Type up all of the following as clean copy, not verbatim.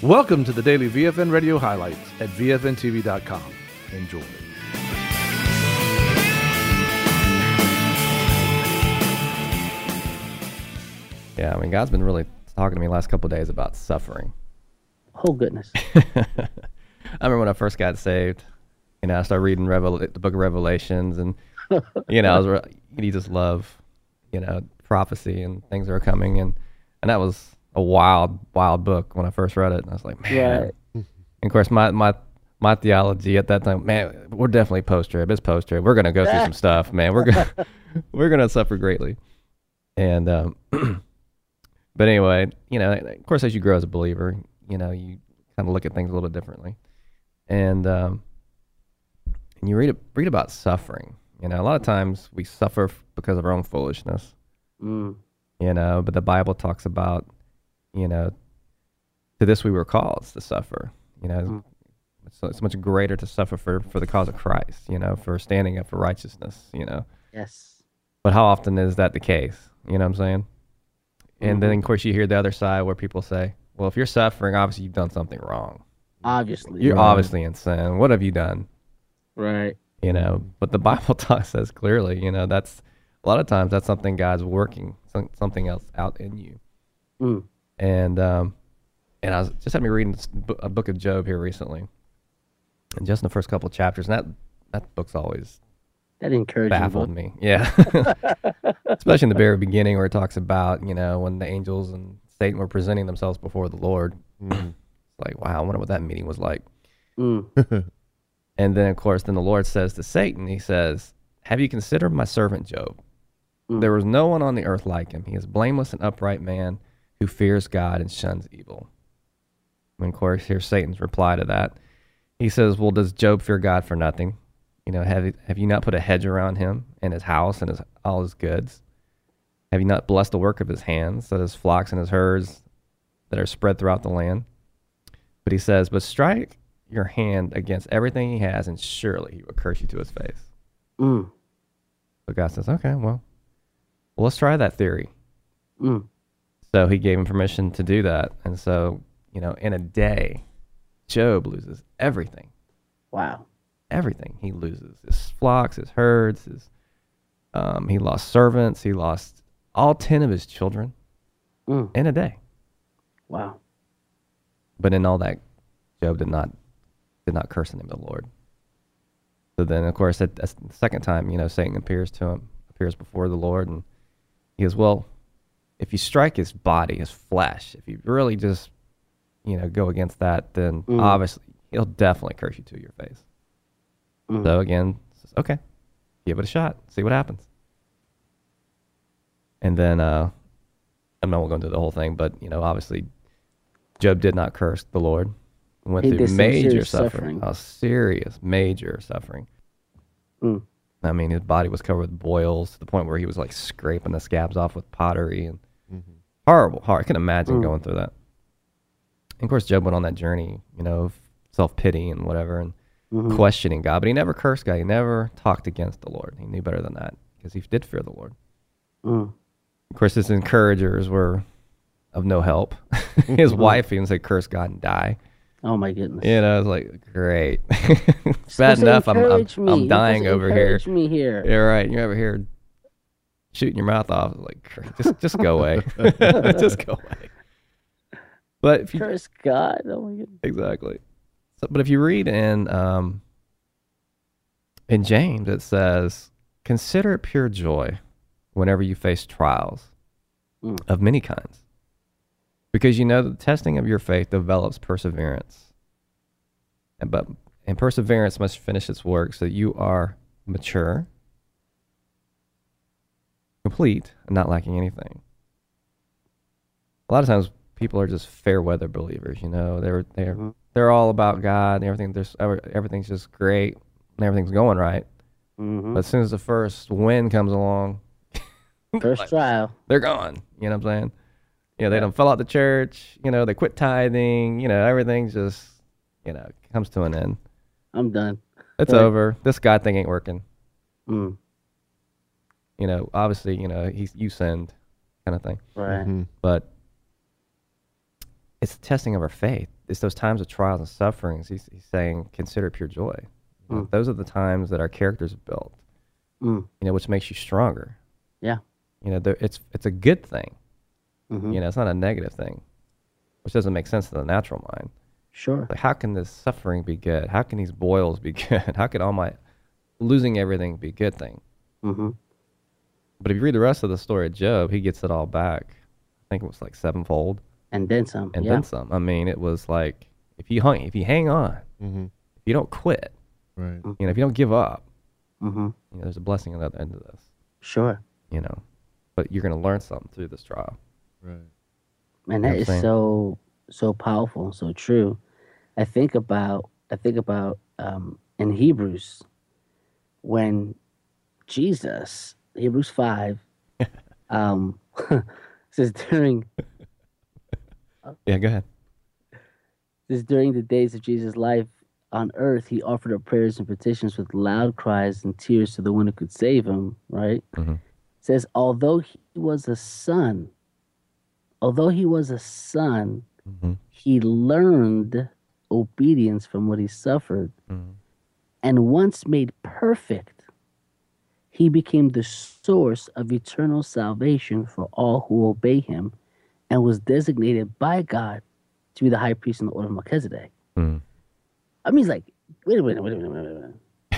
Welcome to the daily VFN radio highlights at VFNTV.com. Enjoy. Yeah, I mean, God's been really talking to me the last couple of days about suffering. Oh, goodness. I remember when I first got saved, I started reading the book of Revelations, and, you just love, prophecy and things that are coming. And that was a wild, wild book when I first read it. And I was like, man. Right. And of course, my theology at that time, man, we're definitely post-trib. It's post-trib. We're going to go through some stuff, man. We're going to suffer greatly. And, but anyway, of course, as you grow as a believer, you kind of look at things a little differently. And you read about suffering. A lot of times we suffer because of our own foolishness. But the Bible talks about, to this we were called to suffer. So it's much greater to suffer for the cause of Christ, for standing up for righteousness, Yes. But how often is that the case? You know what I'm saying? And then, of course, you hear the other side where people say, well, if you're suffering, obviously you've done something wrong. Obviously. You're obviously in sin. What have you done? Right. But the Bible says clearly, that's a lot of times that's something God's working something else out in you. And I was just had me reading a book of Job here recently, and just in the first couple of chapters, and that book's always That encouraging baffled book. me. Yeah. Especially in the very beginning where it talks about, when the angels and Satan were presenting themselves before the Lord. It's like, wow, I wonder what that meeting was like. And then, of course, the Lord says to Satan, he says, have you considered my servant Job? There was no one on the earth like him. He is blameless and upright man who fears God and shuns evil. And, of course, here's Satan's reply to that. He says, well, does Job fear God for nothing? Have you not put a hedge around him and his house and all his goods? Have you not blessed the work of his hands, so his flocks and his herds that are spread throughout the land? But he says, but strike your hand against everything he has, and surely he will curse you to his face. So God says, okay, well, let's try that theory. So he gave him permission to do that. And so, in a day, Job loses everything. Wow. Everything. He loses his flocks, his herds, he lost servants, he lost all 10 of his children in a day. Wow. But in all that, Job did not curse the name of the Lord. So then, of course, that's the second time, Satan appears before the Lord, and he goes, well, if you strike his body, his flesh, if you really just, go against that, then obviously he'll definitely curse you to your face. So again, okay, give it a shot, see what happens. And then, I'm not going to do the whole thing, but, obviously, Job did not curse the Lord. Went through major suffering. Serious, major suffering. I mean, his body was covered with boils to the point where he was like scraping the scabs off with pottery, and horrible. I can imagine going through that. And of course, Job went on that journey, of self-pity and whatever, and questioning God, but he never cursed God. He never talked against the Lord. He knew better than that because he did fear the Lord. Of course, his encouragers were of no help. His wife even said, curse God and die. Oh, my goodness. I was like, great. Bad enough. I'm dying over here. Encourage me here. Yeah, right. You're over here shooting your mouth off. Like, just go away. Just go away. But if you Curse God. Oh, my goodness. exactly. So, but if you read in James, it says, consider it pure joy whenever you face trials of many kinds. Because the testing of your faith develops perseverance. And perseverance must finish its work so that you are mature, complete, and not lacking anything. A lot of times people are just fair weather believers, they're all about God and everything's just great and everything's going right. But as soon as the first wind comes along, First trial. they're gone. You know what I'm saying? They don't fell out the church, they quit tithing, everything's just, comes to an end. I'm done. It's over. This God thing ain't working. Obviously, you sinned kind of thing. Right. But it's the testing of our faith it's those times of trials and sufferings. He's saying, consider pure joy. You know, Mm. those are the times that our characters are built. Mm. You know, which makes you stronger. Yeah. You know, it's a good thing. Mm-hmm. You know, it's not a negative thing, which doesn't make sense to the natural mind. Sure. Like, how can this suffering be good? How can these boils be good? How can all my losing everything be a good thing? Mm-hmm. But if you read the rest of the story of Job, he gets it all back. I think it was like sevenfold And then some. and yeah. then some. I mean, it was like if you hang on, Mm-hmm. if you don't quit, Right. you know, if you don't give up, Mm-hmm. you know, there's a blessing on the other end of this. Sure. You know, but you're gonna learn something through this trial. Right. Man, You know that what is I'm saying? so powerful and so true. I think about in Hebrews when Jesus, Hebrews 5, says Yeah, go ahead. during the days of Jesus' life on earth, he offered up prayers and petitions with loud cries and tears to the one who could save him, right? Mm-hmm. Says, although he was a son, Mm-hmm. he learned obedience from what he suffered. Mm-hmm. And once made perfect, he became the source of eternal salvation for all who obey him and was designated by God to be the high priest in the order of Melchizedek. Mm-hmm. I mean, he's like, wait a minute.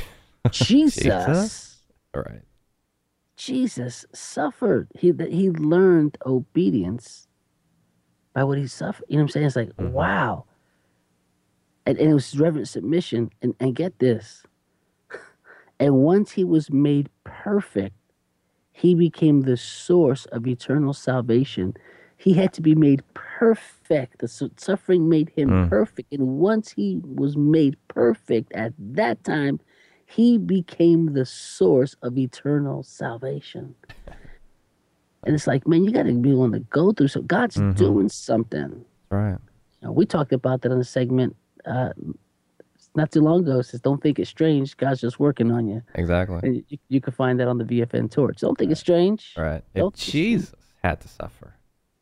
Jesus. All right. Jesus suffered. He learned obedience by what he suffered. You know what I'm saying? It's like, Mhm. wow. And it was reverent submission. And get this. And once he was made perfect, he became the source of eternal salvation. He had to be made perfect. The suffering made him Mm. perfect. And once he was made perfect at that time, he became the source of eternal salvation. And it's like, man, you got to be willing to go through. So God's Mhm. doing something. That's right. You know, we talked about that in a segment not too long ago. It says, don't think it's strange. God's just working on you. Exactly. And you can find that on the VFN Torch. Don't think it's strange. All right. If Don't- Jesus had to suffer,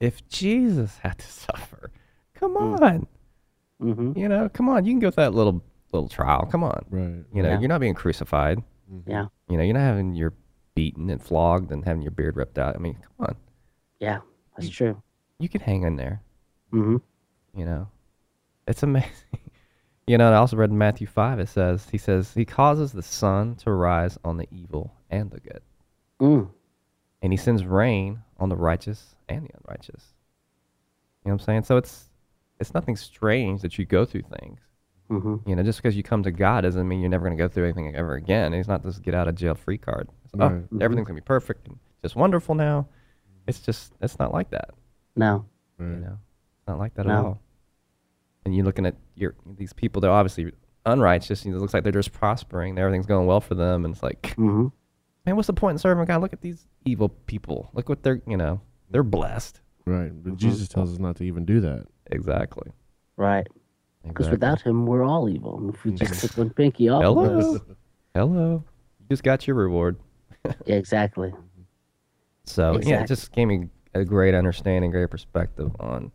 come Mm. on. Mm-hmm. You know, come on. You can go through that little trial. Come on. Right. You know, Yeah. you're not being crucified. Mm-hmm. Yeah. You know, you're not having your beaten and flogged and having your beard ripped out. I mean, come on. Yeah, that's true. You can hang in there. Mm-hmm. You know, it's amazing. You know, I also read in Matthew 5, he says, he causes the sun to rise on the evil and the good. Mm. And he sends rain on the righteous and the unrighteous. You know what I'm saying? So it's nothing strange that you go through things. Mm-hmm. You know, just because you come to God doesn't mean you're never going to go through anything ever again. He's not this get out of jail free card. It's, Right. everything's going to be perfect and just wonderful now. It's not like that. No. You Right. know, it's not like that at No. all. And you're looking at these people, they're obviously unrighteous. You know, it looks like they're just prospering. Everything's going well for them. And it's like, Mm-hmm. man, what's the point in serving God? Look at these evil people. Look what they're blessed. Right. But Mhm. Jesus tells us not to even do that. Exactly. Right. Because Exactly. without him, we're all evil. If we just took one pinky off of Hello. us. Hello. You just got your reward. Yeah, exactly. So, yeah, it Exactly. just gave me a great understanding, great perspective on,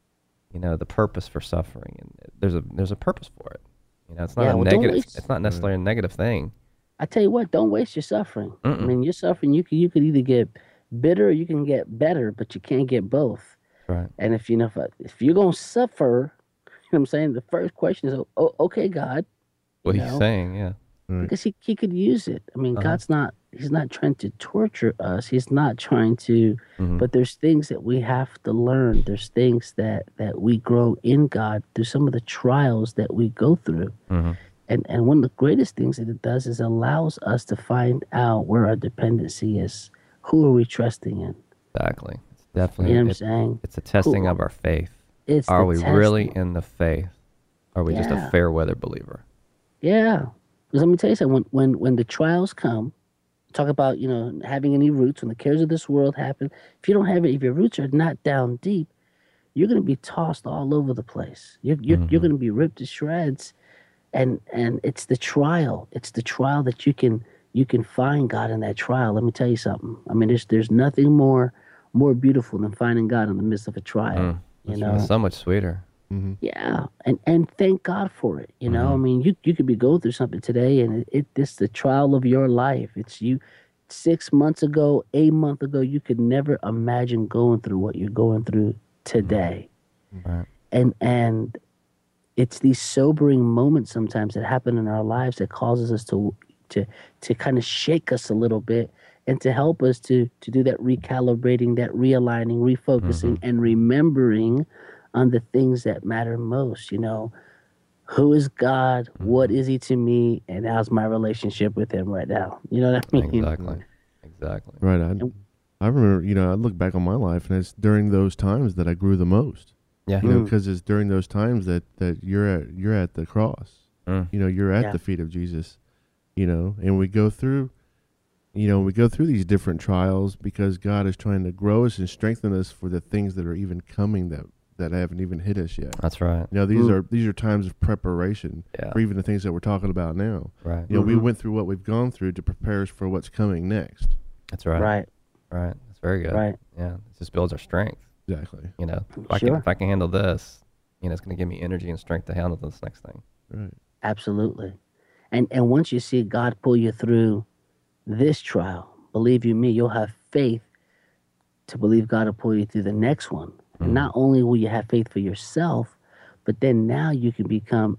the purpose for suffering. And there's a purpose for it. You know, it's not Yeah, a well, don't negative. waste- It's not necessarily a negative thing. I tell you what, don't waste your suffering. I Mm-mm. mean, your suffering, you could either get bitter or you can get better, but you can't get both. Right. And if you're gonna suffer, you know what I'm saying, the first question is, oh, okay, God, What You he's know? saying, yeah. Right. because he could use it. I mean, Uh-huh. he's not trying to torture us. He's not trying to, Mhm. but there's things that we have to learn. There's things that we grow in God through some of the trials that we go through. Mhm. And one of the greatest things that it does is allows us to find out where our dependency is. Who are we trusting in? Exactly. It's You know definitely what I'm saying? it's a testing Who- of our faith. It's Are the we really testing. in the faith? Are we just a Yeah. fair weather believer? Yeah. Because let me tell you something. When the trials come, talk about, having any roots, when the cares of this world happen, if you don't have it, if your roots are not down deep, you're going to be tossed all over the place. You're going to be ripped to shreds. And it's the trial. It's the trial that you can find God in that trial. Let me tell you something. I mean, there's nothing more beautiful than finding God in the midst of a trial. Mm. You It's know, so much sweeter. Yeah, and thank God for it. You know, I mean, you could be going through something today, and this the trial of your life. It's you. 6 months ago, 8 months ago, you could never imagine going through what you're going through today. Right. And it's these sobering moments sometimes that happen in our lives that causes us to kind of shake us a little bit and to help us to do that recalibrating, that realigning, refocusing, and remembering on the things that matter most. You know, who is God? What is He to me? And how's my relationship with Him right now? You know what I mean? Exactly. Right. I remember, I look back on my life, and it's during those times that I grew the most. Yeah. Because it's during those times that you're at the cross. You're at the feet of Jesus. And we go through these different trials because God is trying to grow us and strengthen us for the things that are even coming that haven't even hit us yet. That's right. These are times of preparation Yeah. for even the things that we're talking about now. Right. We went through what we've gone through to prepare us for what's coming next. That's right. Right. Right. That's very good. Right. Yeah. It just builds our strength. Exactly. If I can handle this, it's going to give me energy and strength to handle this next thing. Right. Absolutely. And once you see God pull you through this trial, believe you me, you'll have faith to believe God will pull you through the next one. And not only will you have faith for yourself, but then now you can become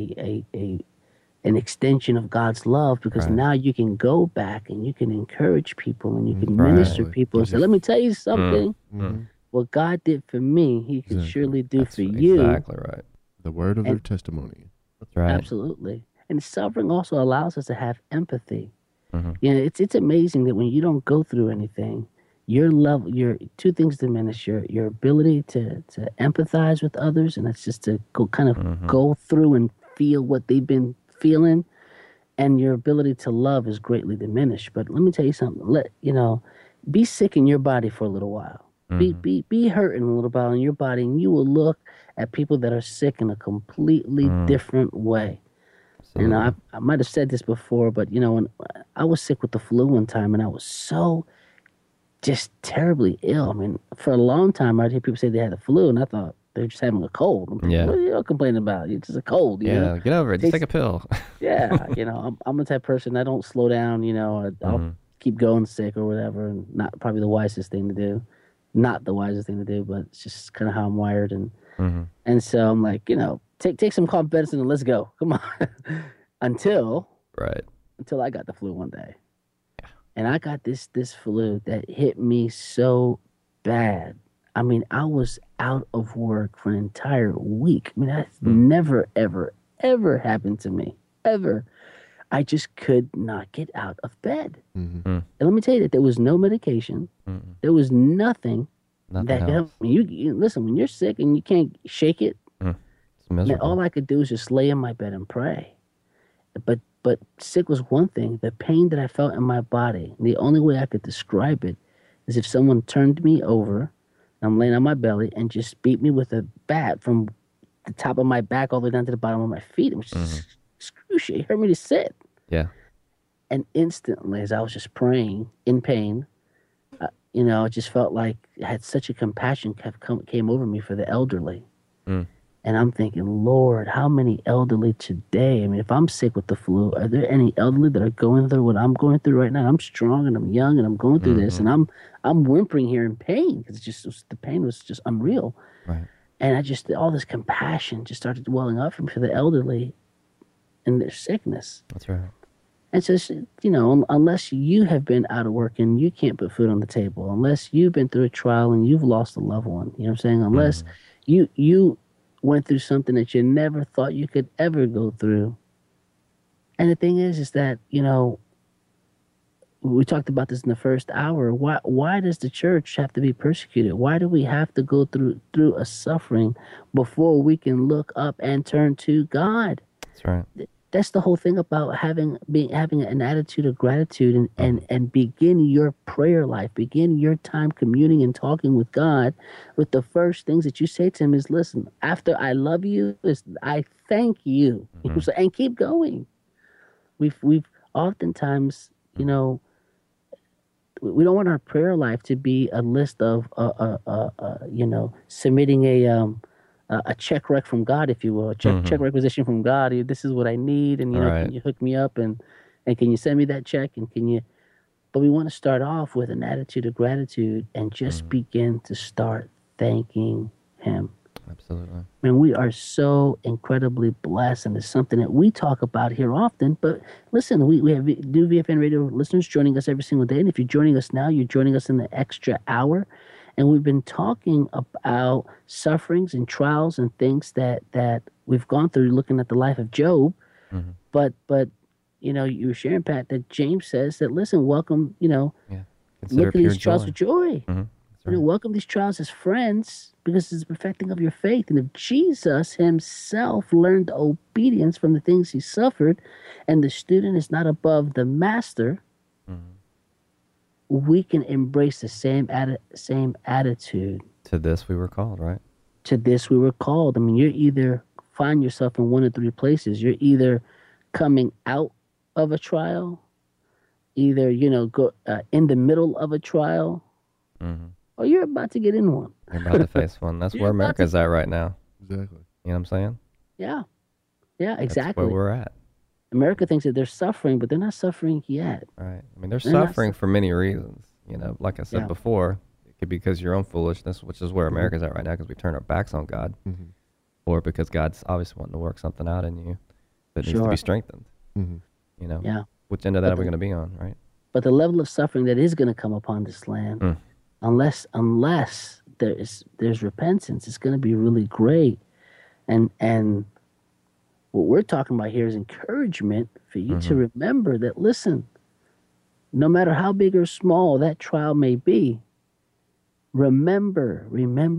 an extension of God's love, because now you can go back and you can encourage people and you can minister to people and say, let me tell you something. What God did for me, He can surely do for you. Exactly right. The word of their testimony. That's right. Absolutely. And suffering also allows us to have empathy. It's amazing that when you don't go through anything, your two things diminish: your ability to empathize with others, and that's just to go through and feel what they've been feeling, and your ability to love is greatly diminished. But let me tell you something. Be sick in your body for a little while. Be hurting a little while in your body, and you will look at people that are sick in a completely different way. Absolutely. I might have said this before, but when I was sick with the flu one time, and I was so just terribly ill. I mean, for a long time, I'd hear people say they had the flu, and I thought they were just having a cold. I'm thinking, what are you complaining about? It's just a cold. Yeah, get over it. Just take a pill. Yeah, I'm the type of person, I don't slow down. I'll keep going sick or whatever, and not probably the wisest thing to do. Not the wisest thing to do, but it's just kind of how I'm wired, and so I'm like, take some cough medicine and let's go. Come on. until I got the flu one day. And I got this flu that hit me so bad. I mean, I was out of work for an entire week. I mean, that's never, ever, ever happened to me. Ever. I just could not get out of bed. And let me tell you that there was no medication. There was nothing that could help me. You listen, when you're sick and you can't shake it, it's miserable. man, all I could do was just lay in my bed and pray. But sick was one thing. The pain that I felt in my body, the only way I could describe it is if someone turned me over, I'm laying on my belly, and just beat me with a bat from the top of my back all the way down to the bottom of my feet. It was just excruciating. It hurt me to sit. Yeah. And instantly, as I was just praying in pain, it just felt like I had such a compassion came over me for the elderly. And I'm thinking, Lord, how many elderly today? I mean, if I'm sick with the flu, are there any elderly that are going through what I'm going through right now? I'm strong and I'm young and I'm going through this, and I'm whimpering here in pain because the pain was just unreal. Right. And all this compassion just started welling up for the elderly and their sickness. That's right. And so, unless you have been out of work and you can't put food on the table, unless you've been through a trial and you've lost a loved one, you know what I'm saying? Unless you went through something that you never thought you could ever go through. And the thing is that, we talked about this in the first hour. Why does the church have to be persecuted? Why do we have to go through a suffering before we can look up and turn to God? That's right. That's the whole thing about having an attitude of gratitude and begin your prayer life, begin your time communing and talking with God. With the first things that you say to Him is, listen, after I love you, I thank you, and keep going. We've oftentimes, we don't want our prayer life to be a list of, submitting a check rec from God, if you will, a check requisition from God. This is what I need, and can you hook me up, and can you send me that check, and can you? But we want to start off with an attitude of gratitude and just begin to start thanking Him. Absolutely. I mean, we are so incredibly blessed, and it's something that we talk about here often. But listen, we have new VFN radio listeners joining us every single day. And if you're joining us now, you're joining us in the extra hour. And we've been talking about sufferings and trials and things that we've gone through looking at the life of Job. Mm-hmm. But you were sharing, Pat, that James says that, listen, welcome, look at these trials with joy. Mm-hmm. Right. Welcome these trials as friends, because it's the perfecting of your faith. And if Jesus Himself learned obedience from the things He suffered, and the student is not above the master, we can embrace the same attitude. To this we were called, right? To this we were called. I mean, you're either find yourself in one of three places. You're either coming out of a trial, either go in the middle of a trial. Mm-hmm. Or you're about to get in one. You're about to face one. That's where America's at right now. Exactly. You know what I'm saying? Yeah. Yeah, exactly. That's where we're at. America thinks that they're suffering, but they're not suffering yet. Right. I mean, they're suffering for many reasons. Like I said before, it could be because of your own foolishness, which is where America's at right now, because we turn our backs on God. Mm-hmm. Or because God's obviously wanting to work something out in you that needs to be strengthened. Mm-hmm. Yeah. Which end of that are we going to be on, right? But the level of suffering that is going to come upon this land, unless there's repentance, it's going to be really great. And what we're talking about here is encouragement for you to remember that, listen, no matter how big or small that trial may be, remember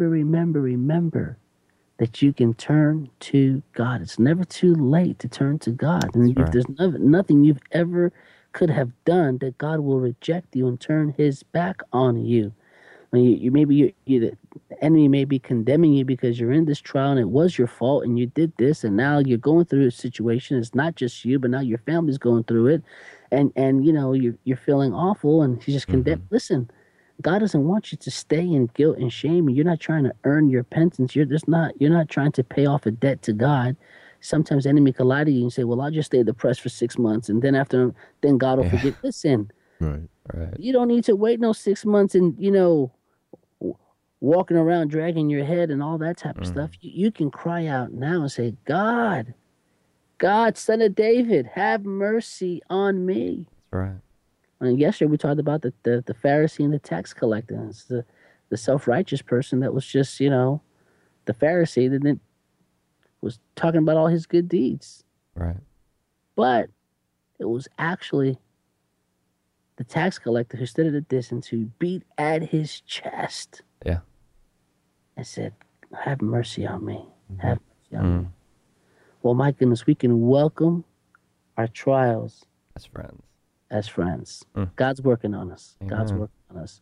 that you can turn to God. It's never too late to turn to God. And there's nothing you've ever could have done that God will reject you and turn His back on you. I mean, the enemy may be condemning you because you're in this trial and it was your fault and you did this, and now you're going through a situation. It's not just you, but now your family's going through it, and you're feeling awful, and He's just condemned. Listen, God doesn't want you to stay in guilt and shame, and you're not trying to earn your repentance. You're not trying to pay off a debt to God. Sometimes the enemy can lie to you and say, well, I'll just stay depressed for 6 months, and then God will forget. Listen, right. You don't need to wait no 6 months and walking around dragging your head and all that type of stuff. You can cry out now and say, God, Son of David, have mercy on me. That's right. And yesterday we talked about the Pharisee and the tax collector. It's the self-righteous person that was just, the Pharisee that was talking about all his good deeds. Right. But it was actually the tax collector who stood at a distance, who beat at his chest. Yeah. And said, have mercy on me. Have mercy on me. Well, my goodness, we can welcome our trials as friends. God's working on us. Amen. God's working on us.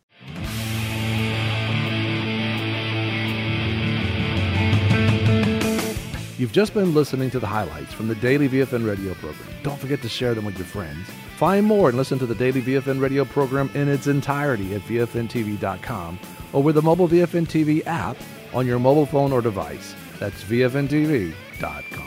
You've just been listening to the highlights from the Daily VFN radio program. Don't forget to share them with your friends. Find more and listen to the Daily VFN radio program in its entirety at VFNTV.com or with the mobile VFN TV app on your mobile phone or device. That's VFNTV.com.